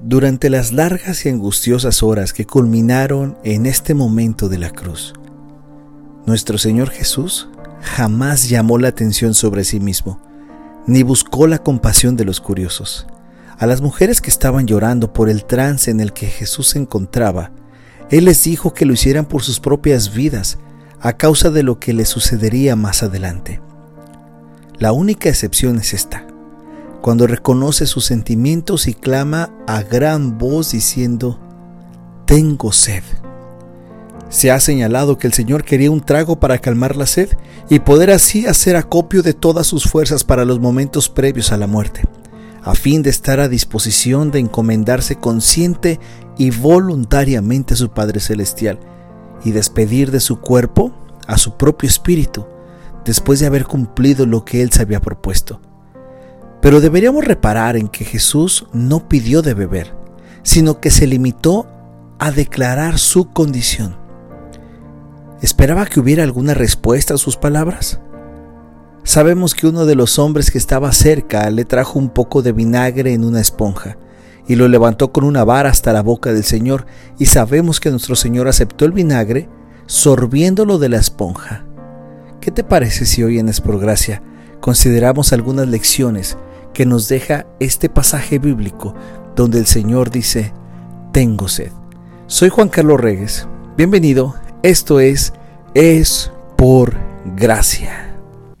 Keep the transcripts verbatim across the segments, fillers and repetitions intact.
Durante las largas y angustiosas horas que culminaron en este momento de la cruz, nuestro Señor Jesús jamás llamó la atención sobre sí mismo, ni buscó la compasión de los curiosos. A las mujeres que estaban llorando por el trance en el que Jesús se encontraba, Él les dijo que lo hicieran por sus propias vidas, a causa de lo que les sucedería más adelante. La única excepción es esta, cuando reconoce sus sentimientos y clama a gran voz diciendo: «Tengo sed». Se ha señalado que el Señor quería un trago para calmar la sed y poder así hacer acopio de todas sus fuerzas para los momentos previos a la muerte, a fin de estar a disposición de encomendarse consciente y voluntariamente a su Padre Celestial y despedir de su cuerpo a su propio espíritu, después de haber cumplido lo que Él se había propuesto. Pero deberíamos reparar en que Jesús no pidió de beber, sino que se limitó a declarar su condición. ¿Esperaba que hubiera alguna respuesta a sus palabras? Sabemos que uno de los hombres que estaba cerca le trajo un poco de vinagre en una esponja y lo levantó con una vara hasta la boca del Señor, y sabemos que nuestro Señor aceptó el vinagre sorbiéndolo de la esponja. ¿Qué te parece si hoy en Es por Gracia consideramos algunas lecciones que nos deja este pasaje bíblico donde el Señor dice: «Tengo sed»? Soy Juan Carlos Regues. Bienvenido. Esto es Es por Gracia.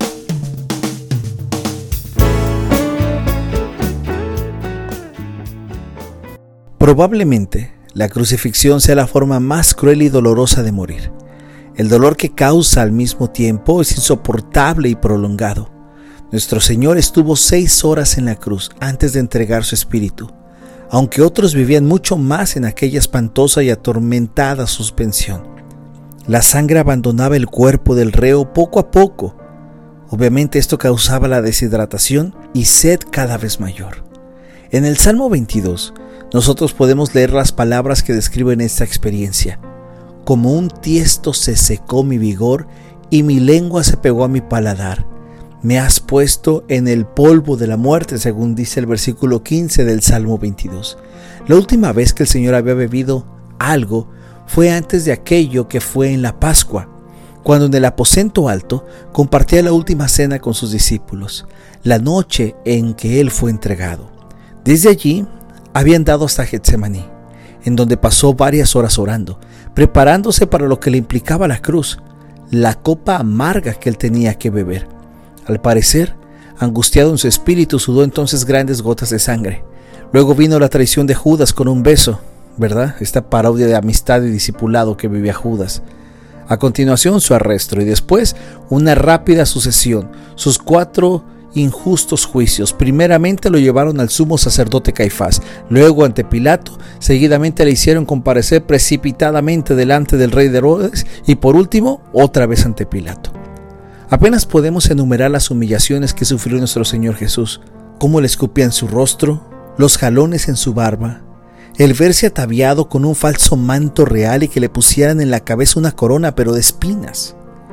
Probablemente la crucifixión sea la forma más cruel y dolorosa de morir. El dolor que causa al mismo tiempo es insoportable y prolongado. Nuestro Señor estuvo seis horas en la cruz antes de entregar su espíritu, aunque otros vivían mucho más en aquella espantosa y atormentada suspensión. La sangre abandonaba el cuerpo del reo poco a poco. Obviamente esto causaba la deshidratación y sed cada vez mayor. En el Salmo veintidós, nosotros podemos leer las palabras que describen esta experiencia. Como un tiesto se secó mi vigor y mi lengua se pegó a mi paladar. Me has puesto en el polvo de la muerte, según dice el versículo quince del Salmo veintidós. La última vez que el Señor había bebido algo fue antes de aquello que fue en la Pascua, cuando en el aposento alto compartía la última cena con sus discípulos, la noche en que Él fue entregado. Desde allí habían dado hasta Getsemaní, en donde pasó varias horas orando, preparándose para lo que le implicaba la cruz, la copa amarga que Él tenía que beber. Al parecer, angustiado en su espíritu, sudó entonces grandes gotas de sangre. Luego vino la traición de Judas con un beso, ¿verdad? Esta parodia de amistad y discipulado que vivía Judas. A continuación su arresto y después una rápida sucesión, sus cuatro injustos juicios. Primeramente lo llevaron al sumo sacerdote Caifás, luego ante Pilato, seguidamente le hicieron comparecer precipitadamente delante del rey de Herodes y por último otra vez ante Pilato. Apenas podemos enumerar las humillaciones que sufrió nuestro Señor Jesús, cómo le escupían su rostro, los jalones en su barba, el verse ataviado con un falso manto real y que le pusieran en la cabeza una corona pero de espinas.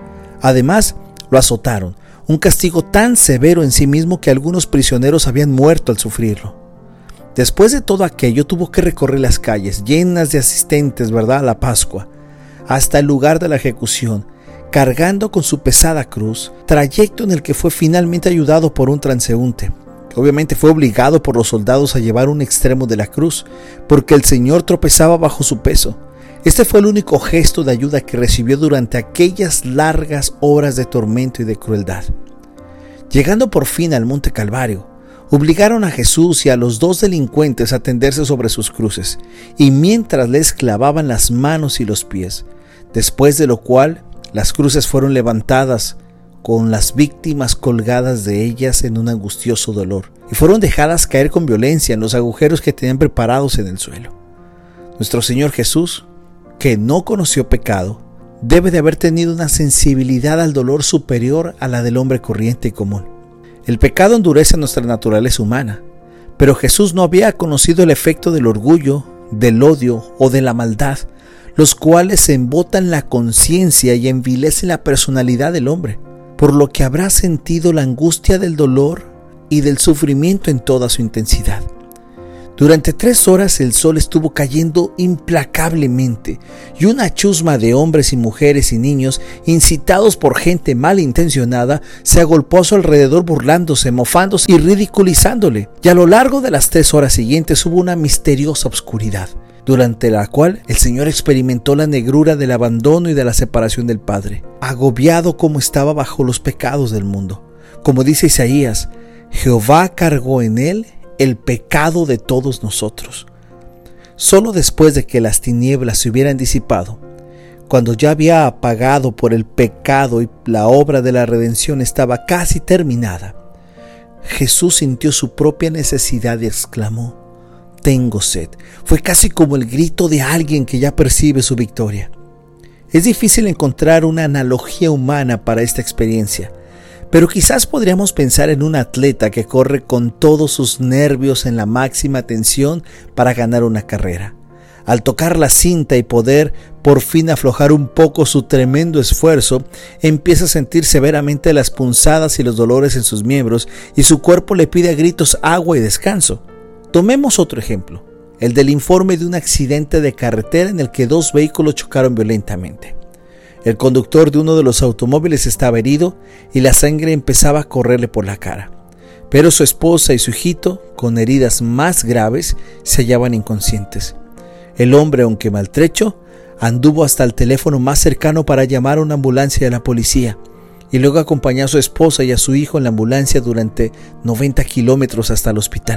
Además, lo azotaron, un castigo tan severo en sí mismo que algunos prisioneros habían muerto al sufrirlo. Después de todo aquello tuvo que recorrer las calles llenas de asistentes, ¿verdad?, a la Pascua, hasta el lugar de la ejecución, cargando con su pesada cruz, trayecto en el que fue finalmente ayudado por un transeúnte. Obviamente fue obligado por los soldados a llevar un extremo de la cruz, porque el Señor tropezaba bajo su peso. Este fue el único gesto de ayuda que recibió durante aquellas largas horas de tormento y de crueldad. Llegando por fin al Monte Calvario, obligaron a Jesús y a los dos delincuentes a tenderse sobre sus cruces, y mientras les clavaban las manos y los pies, después de lo cual las cruces fueron levantadas con las víctimas colgadas de ellas en un angustioso dolor, y fueron dejadas caer con violencia en los agujeros que tenían preparados en el suelo. Nuestro Señor Jesús, que no conoció pecado, debe de haber tenido una sensibilidad al dolor superior a la del hombre corriente y común. El pecado endurece nuestra naturaleza humana, pero Jesús no había conocido el efecto del orgullo, del odio o de la maldad, los cuales embotan la conciencia y envilecen la personalidad del hombre, por lo que habrá sentido la angustia del dolor y del sufrimiento en toda su intensidad. Durante tres horas el sol estuvo cayendo implacablemente y una chusma de hombres y mujeres y niños, incitados por gente malintencionada, se agolpó a su alrededor burlándose, mofándose y ridiculizándole. Y a lo largo de las tres horas siguientes hubo una misteriosa oscuridad, durante la cual el Señor experimentó la negrura del abandono y de la separación del Padre, agobiado como estaba bajo los pecados del mundo. Como dice Isaías, Jehová cargó en él el pecado de todos nosotros. Solo después de que las tinieblas se hubieran disipado, cuando ya había apagado por el pecado y la obra de la redención estaba casi terminada, Jesús sintió su propia necesidad y exclamó: tengo sed. Fue casi como el grito de alguien que ya percibe su victoria. Es difícil encontrar una analogía humana para esta experiencia, pero quizás podríamos pensar en un atleta que corre con todos sus nervios en la máxima tensión para ganar una carrera. Al tocar la cinta y poder por fin aflojar un poco su tremendo esfuerzo, empieza a sentir severamente las punzadas y los dolores en sus miembros y su cuerpo le pide a gritos agua y descanso. Tomemos otro ejemplo, el del informe de un accidente de carretera en el que dos vehículos chocaron violentamente. El conductor de uno de los automóviles estaba herido y la sangre empezaba a correrle por la cara. Pero su esposa y su hijito, con heridas más graves, se hallaban inconscientes. El hombre, aunque maltrecho, anduvo hasta el teléfono más cercano para llamar a una ambulancia y a la policía, y luego acompañó a su esposa y a su hijo en la ambulancia durante noventa kilómetros hasta el hospital.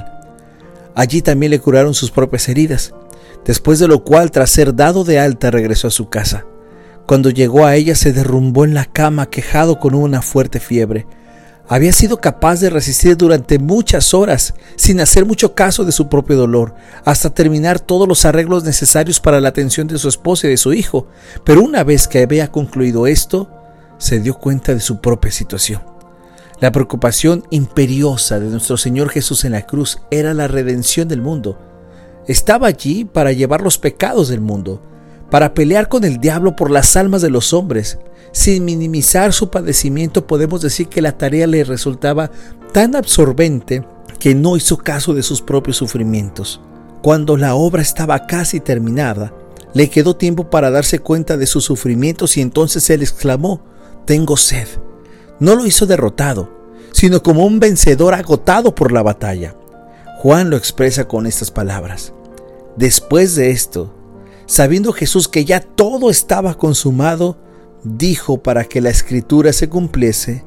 Allí también le curaron sus propias heridas, después de lo cual, tras ser dado de alta, regresó a su casa. Cuando llegó a ella, se derrumbó en la cama quejado con una fuerte fiebre. Había sido capaz de resistir durante muchas horas, sin hacer mucho caso de su propio dolor, hasta terminar todos los arreglos necesarios para la atención de su esposa y de su hijo. Pero una vez que había concluido esto, se dio cuenta de su propia situación. La preocupación imperiosa de nuestro Señor Jesús en la cruz era la redención del mundo. Estaba allí para llevar los pecados del mundo, para pelear con el diablo por las almas de los hombres. Sin minimizar su padecimiento, podemos decir que la tarea le resultaba tan absorbente que no hizo caso de sus propios sufrimientos. Cuando la obra estaba casi terminada, le quedó tiempo para darse cuenta de sus sufrimientos y entonces él exclamó: tengo sed. No lo hizo derrotado, sino como un vencedor agotado por la batalla. Juan lo expresa con estas palabras: después de esto, sabiendo Jesús que ya todo estaba consumado, dijo para que la escritura se cumpliese: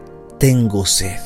tengo sed.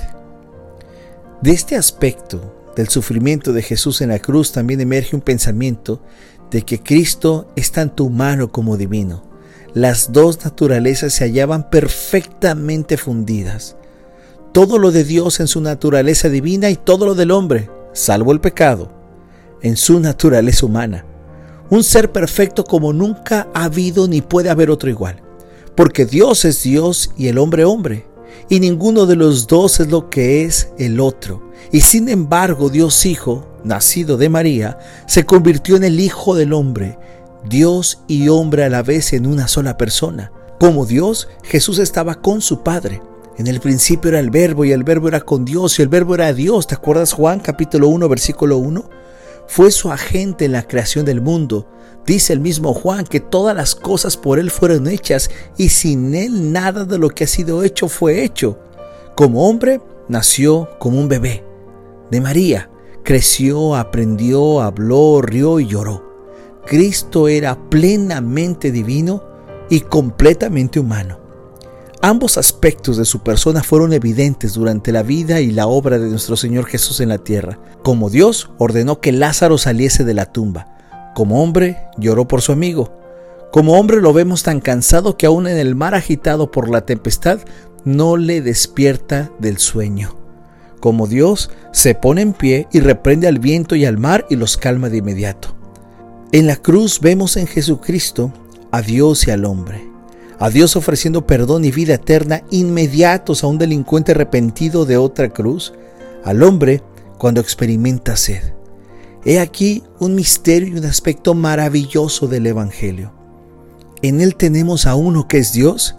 De este aspecto del sufrimiento de Jesús en la cruz también emerge un pensamiento de que Cristo es tanto humano como divino. Las dos naturalezas se hallaban perfectamente fundidas. Todo lo de Dios en su naturaleza divina y todo lo del hombre, salvo el pecado, en su naturaleza humana. Un ser perfecto como nunca ha habido ni puede haber otro igual. Porque Dios es Dios y el hombre hombre, y ninguno de los dos es lo que es el otro. Y sin embargo, Dios Hijo, nacido de María, se convirtió en el Hijo del hombre, Dios y hombre a la vez en una sola persona. Como Dios, Jesús estaba con su Padre. En el principio era el Verbo, y el Verbo era con Dios, y el Verbo era Dios. ¿Te acuerdas Juan capítulo uno, versículo uno? Fue su agente en la creación del mundo. Dice el mismo Juan que todas las cosas por él fueron hechas y sin él nada de lo que ha sido hecho fue hecho. Como hombre, nació como un bebé. De María, creció, aprendió, habló, rió y lloró. Cristo era plenamente divino y completamente humano. Ambos aspectos de su persona fueron evidentes durante la vida y la obra de nuestro Señor Jesús en la tierra. Como Dios, ordenó que Lázaro saliese de la tumba. Como hombre, lloró por su amigo. Como hombre lo vemos tan cansado que aún en el mar agitado por la tempestad no le despierta del sueño. Como Dios, se pone en pie y reprende al viento y al mar y los calma de inmediato. En la cruz vemos en Jesucristo a Dios y al hombre. A Dios ofreciendo perdón y vida eterna inmediatos a un delincuente arrepentido de otra cruz. Al hombre cuando experimenta sed. He aquí un misterio y un aspecto maravilloso del Evangelio. En él tenemos a uno que es Dios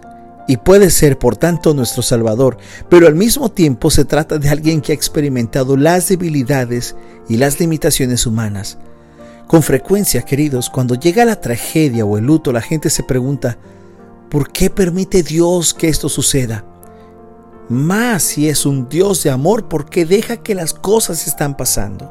y puede ser por tanto nuestro Salvador, pero al mismo tiempo se trata de alguien que ha experimentado las debilidades y las limitaciones humanas. Con frecuencia, queridos, cuando llega la tragedia o el luto, la gente se pregunta, ¿por qué permite Dios que esto suceda? Más si es un Dios de amor, ¿por qué deja que las cosas están pasando?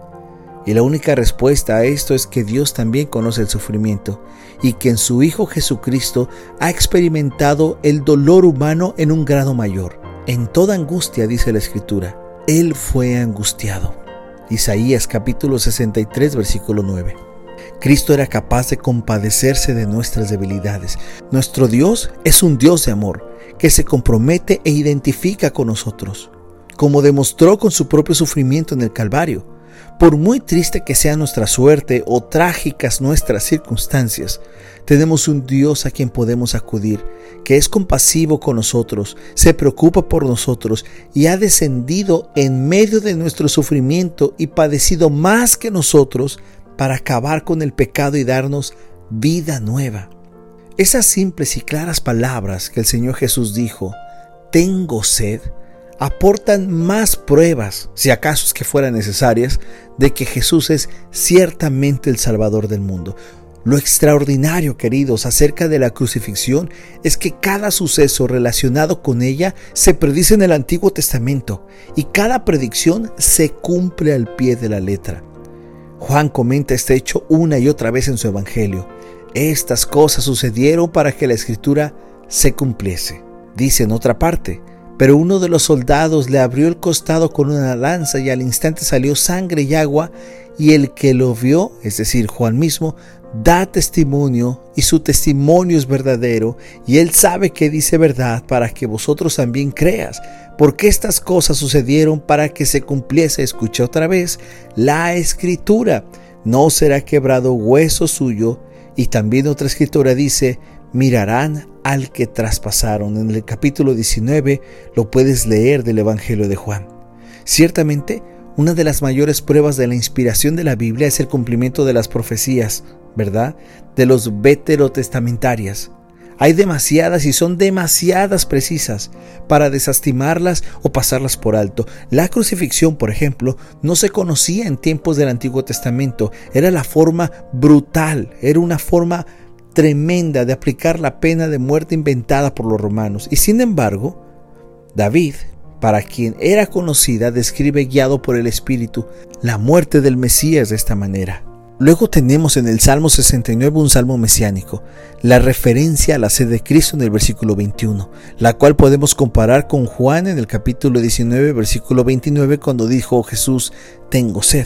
Y la única respuesta a esto es que Dios también conoce el sufrimiento y que en su Hijo Jesucristo ha experimentado el dolor humano en un grado mayor. En toda angustia, dice la Escritura, Él fue angustiado. Isaías capítulo sesenta y tres, versículo nueve. Cristo era capaz de compadecerse de nuestras debilidades. Nuestro Dios es un Dios de amor, que se compromete e identifica con nosotros, como demostró con su propio sufrimiento en el Calvario. Por muy triste que sea nuestra suerte o trágicas nuestras circunstancias, tenemos un Dios a quien podemos acudir, que es compasivo con nosotros, se preocupa por nosotros y ha descendido en medio de nuestro sufrimiento y padecido más que nosotros para acabar con el pecado y darnos vida nueva. Esas simples y claras palabras que el Señor Jesús dijo, tengo sed, aportan más pruebas, si acaso es que fueran necesarias, de que Jesús es ciertamente el Salvador del mundo. Lo extraordinario, queridos, acerca de la crucifixión es que cada suceso relacionado con ella se predice en el Antiguo Testamento y cada predicción se cumple al pie de la letra. Juan comenta este hecho una y otra vez en su Evangelio. Estas cosas sucedieron para que la Escritura se cumpliese. Dice en otra parte, pero uno de los soldados le abrió el costado con una lanza y al instante salió sangre y agua, y el que lo vio, es decir, Juan mismo, da testimonio y su testimonio es verdadero y él sabe que dice verdad para que vosotros también creas, porque estas cosas sucedieron para que se cumpliese, escucha otra vez, la Escritura, no será quebrado hueso suyo. Y también otra escritura dice, mirarán al que traspasaron. En el capítulo diecinueve lo puedes leer del Evangelio de Juan. Ciertamente, una de las mayores pruebas de la inspiración de la Biblia es el cumplimiento de las profecías, ¿verdad? De los veterotestamentarias. Hay demasiadas y son demasiadas precisas para desestimarlas o pasarlas por alto. La crucifixión, por ejemplo, no se conocía en tiempos del Antiguo Testamento. Era la forma brutal, era una forma tremenda de aplicar la pena de muerte inventada por los romanos. Y sin embargo, David, para quien era conocida, describe guiado por el Espíritu la muerte del Mesías de esta manera. Luego tenemos en el Salmo sesenta y nueve un salmo mesiánico, la referencia a la sed de Cristo en el versículo veintiuno, la cual podemos comparar con Juan en el capítulo diecinueve, versículo veintinueve, cuando dijo Jesús, tengo sed.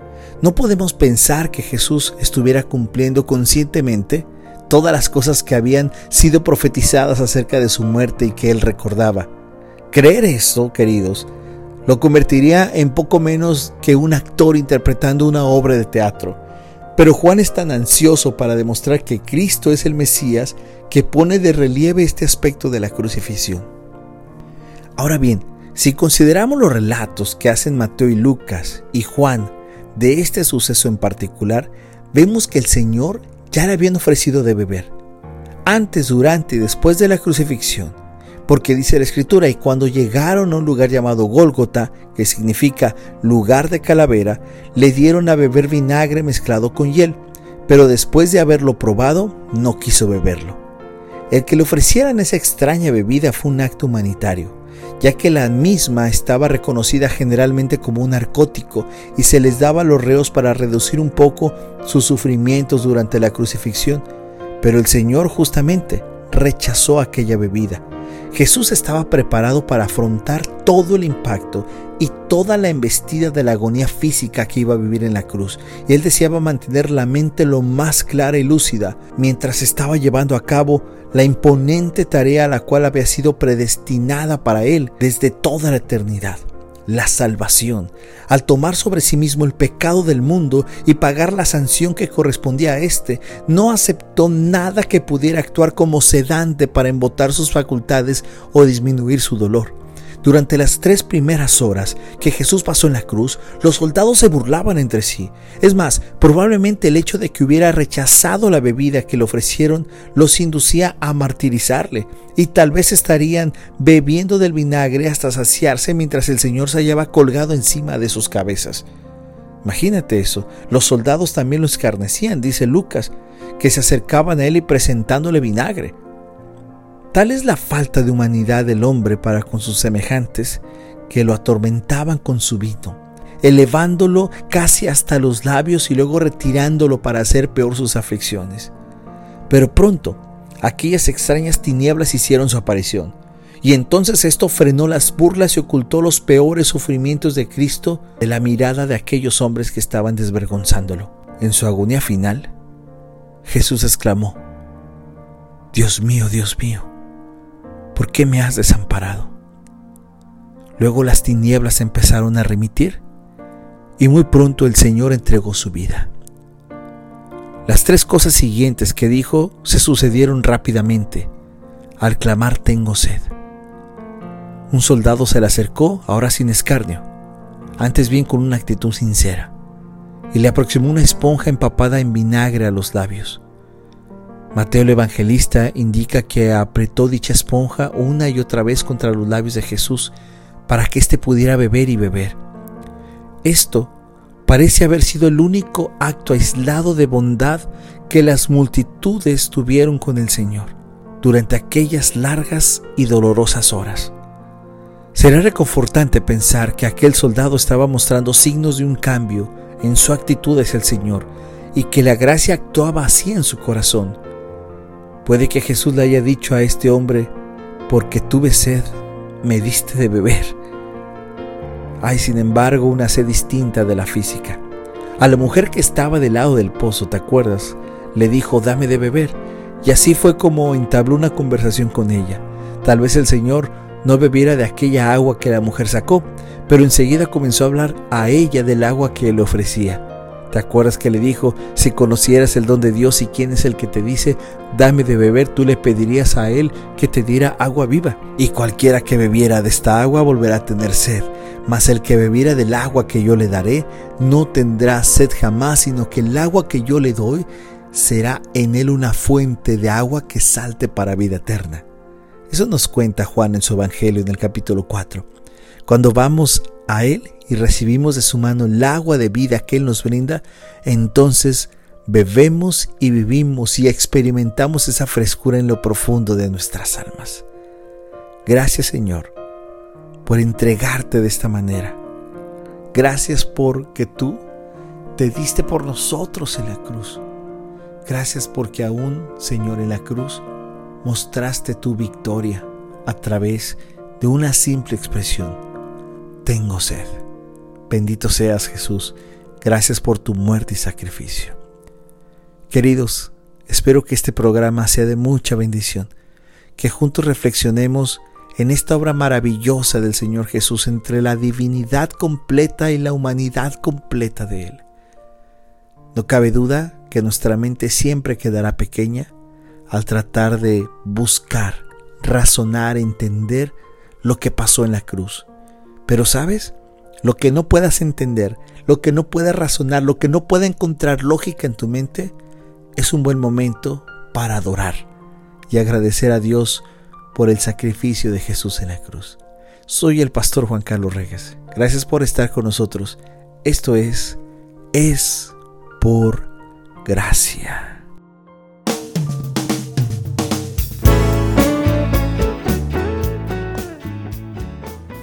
No podemos pensar que Jesús estuviera cumpliendo conscientemente todas las cosas que habían sido profetizadas acerca de su muerte y que él recordaba. Creer esto, queridos, lo convertiría en poco menos que un actor interpretando una obra de teatro. Pero Juan es tan ansioso para demostrar que Cristo es el Mesías que pone de relieve este aspecto de la crucifixión. Ahora bien, si consideramos los relatos que hacen Mateo y Lucas y Juan de este suceso en particular, vemos que el Señor ya le habían ofrecido de beber, antes, durante y después de la crucifixión. Porque dice la Escritura, y cuando llegaron a un lugar llamado Gólgota, que significa lugar de calavera, le dieron a beber vinagre mezclado con hiel, pero después de haberlo probado, no quiso beberlo. El que le ofrecieran esa extraña bebida fue un acto humanitario, ya que la misma estaba reconocida generalmente como un narcótico y se les daba a los reos para reducir un poco sus sufrimientos durante la crucifixión, pero el Señor justamente rechazó aquella bebida. Jesús estaba preparado para afrontar todo el impacto y toda la embestida de la agonía física que iba a vivir en la cruz, y él deseaba mantener la mente lo más clara y lúcida mientras estaba llevando a cabo la imponente tarea a la cual había sido predestinada para él desde toda la eternidad. La salvación, al tomar sobre sí mismo el pecado del mundo y pagar la sanción que correspondía a éste, no aceptó nada que pudiera actuar como sedante para embotar sus facultades o disminuir su dolor. Durante las tres primeras horas que Jesús pasó en la cruz, los soldados se burlaban entre sí. Es más, probablemente el hecho de que hubiera rechazado la bebida que le ofrecieron los inducía a martirizarle, y tal vez estarían bebiendo del vinagre hasta saciarse mientras el Señor se hallaba colgado encima de sus cabezas. Imagínate eso. Los soldados también lo escarnecían, dice Lucas, que se acercaban a él y presentándole vinagre. Tal es la falta de humanidad del hombre para con sus semejantes, que lo atormentaban con su vino, elevándolo casi hasta los labios y luego retirándolo para hacer peor sus aflicciones. Pero pronto, aquellas extrañas tinieblas hicieron su aparición, y entonces esto frenó las burlas y ocultó los peores sufrimientos de Cristo de la mirada de aquellos hombres que estaban desvergonzándolo. En su agonía final, Jesús exclamó: «Dios mío, Dios mío, ¿por qué me has desamparado?». Luego las tinieblas empezaron a remitir y muy pronto el Señor entregó su vida. Las tres cosas siguientes que dijo se sucedieron rápidamente al clamar: «Tengo sed». Un soldado se le acercó, ahora sin escarnio, antes bien con una actitud sincera, y le aproximó una esponja empapada en vinagre a los labios. Mateo el evangelista indica que apretó dicha esponja una y otra vez contra los labios de Jesús para que éste pudiera beber y beber. Esto parece haber sido el único acto aislado de bondad que las multitudes tuvieron con el Señor durante aquellas largas y dolorosas horas. Será reconfortante pensar que aquel soldado estaba mostrando signos de un cambio en su actitud hacia el Señor y que la gracia actuaba así en su corazón. Puede que Jesús le haya dicho a este hombre: «Porque tuve sed, me diste de beber». Hay, sin embargo, una sed distinta de la física. A la mujer que estaba del lado del pozo, ¿te acuerdas?, le dijo: «Dame de beber», y así fue como entabló una conversación con ella. Tal vez el Señor no bebiera de aquella agua que la mujer sacó, pero enseguida comenzó a hablar a ella del agua que le ofrecía. ¿Te acuerdas que le dijo: «Si conocieras el don de Dios y quién es el que te dice, dame de beber, tú le pedirías a él que te diera agua viva? Y cualquiera que bebiera de esta agua volverá a tener sed, mas el que bebiera del agua que yo le daré no tendrá sed jamás, sino que el agua que yo le doy será en él una fuente de agua que salte para vida eterna». Eso nos cuenta Juan en su Evangelio en el capítulo cuatro. Cuando vamos a Él y recibimos de su mano el agua de vida que Él nos brinda, entonces bebemos y vivimos y experimentamos esa frescura en lo profundo de nuestras almas. Gracias, Señor, por entregarte de esta manera. Gracias porque tú te diste por nosotros en la cruz. Gracias porque aún, Señor, en la cruz mostraste tu victoria a través de una simple expresión: «Tengo sed». Bendito seas, Jesús. Gracias por tu muerte y sacrificio. Queridos, espero que este programa sea de mucha bendición, que juntos reflexionemos en esta obra maravillosa del Señor Jesús entre la divinidad completa y la humanidad completa de Él. No cabe duda que nuestra mente siempre quedará pequeña al tratar de buscar, razonar, entender lo que pasó en la cruz. Pero ¿sabes? Lo que no puedas entender, lo que no puedas razonar, lo que no pueda encontrar lógica en tu mente, es un buen momento para adorar y agradecer a Dios por el sacrificio de Jesús en la cruz. Soy el pastor Juan Carlos Reyes. Gracias por estar con nosotros. Esto es, es por gracia.